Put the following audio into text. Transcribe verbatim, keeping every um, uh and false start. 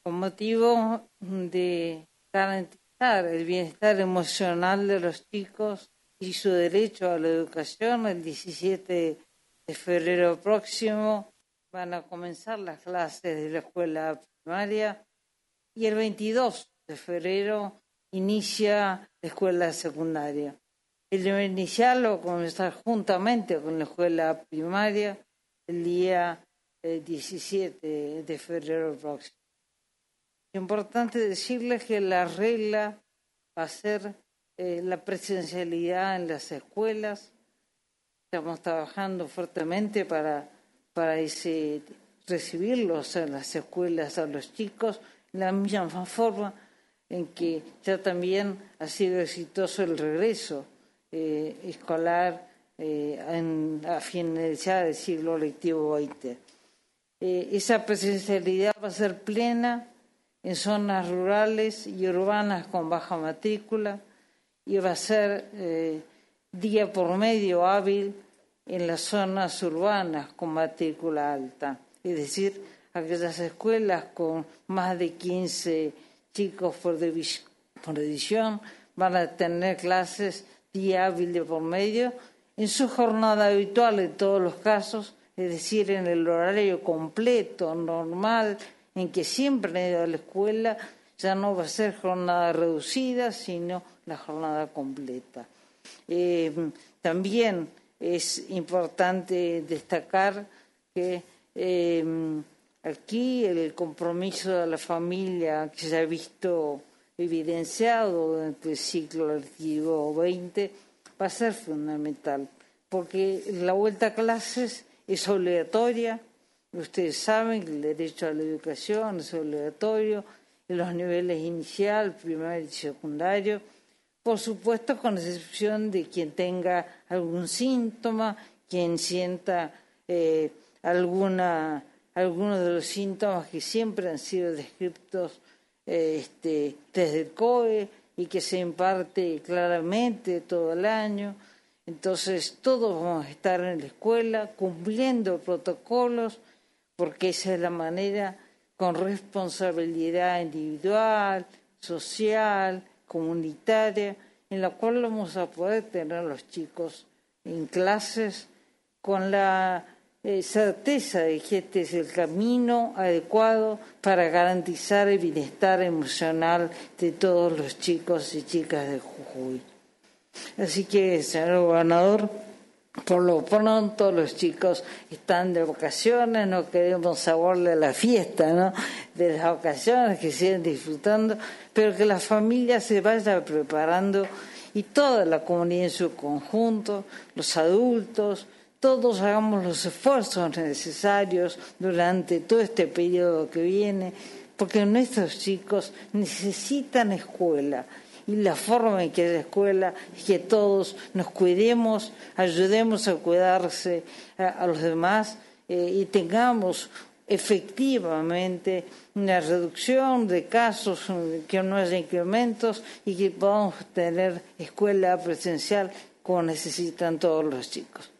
con motivo de garantizar el bienestar emocional de los chicos y su derecho a la educación. El diecisiete de febrero próximo van a comenzar las clases de la escuela primaria y el veintidós de febrero inicia la escuela secundaria. El nivel inicial va a comenzar juntamente con la escuela primaria el día eh, diecisiete de febrero próximo. Es importante decirles que la regla va a ser eh, la presencialidad en las escuelas. Estamos trabajando fuertemente para, para ese, recibirlos en las escuelas a los chicos, de la misma forma en que ya también ha sido exitoso el regreso eh, escolar eh, en, a finalizar el siglo lectivo veinte. Eh, esa presencialidad va a ser plena en zonas rurales y urbanas con baja matrícula y va a ser eh, día por medio hábil en las zonas urbanas con matrícula alta, es decir, aquellas escuelas con más de quince chicos por, por edición van a tener clases día hábil de por medio en su jornada habitual en todos los casos, es decir, en el horario completo, normal, en que siempre han ido a la escuela. Ya no va a ser jornada reducida, sino la jornada completa. Eh, también es importante destacar que eh, aquí el compromiso de la familia que se ha visto evidenciado durante el ciclo lectivo veinte va a ser fundamental, porque la vuelta a clases es obligatoria. Ustedes saben que el derecho a la educación es obligatorio en los niveles inicial, primario y secundario, por supuesto con excepción de quien tenga algún síntoma, quien sienta eh, alguna, algunos de los síntomas que siempre han sido descritos eh, este, desde el C O E y que se imparte claramente todo el año. Entonces todos vamos a estar en la escuela cumpliendo protocolos, porque esa es la manera, con responsabilidad individual, social, comunitaria, en la cual vamos a poder tener a los chicos en clases con la eh, certeza de que este es el camino adecuado para garantizar el bienestar emocional de todos los chicos y chicas de Jujuy. Así que, señor gobernador, por lo pronto los chicos están de vacaciones, no queremos saborearle a la fiesta, ¿no?, de las vacaciones, que sigan disfrutando, pero que la familia se vaya preparando y toda la comunidad en su conjunto, los adultos, todos hagamos los esfuerzos necesarios durante todo este periodo que viene, porque nuestros chicos necesitan escuela. Y la forma en que es la escuela es que todos nos cuidemos, ayudemos a cuidarse a, a los demás eh, y tengamos efectivamente una reducción de casos, que no haya incrementos y que podamos tener escuela presencial como necesitan todos los chicos.